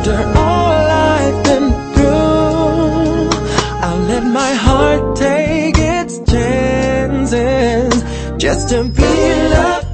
After all I've been through, I'll let my heart take its chances just to be loved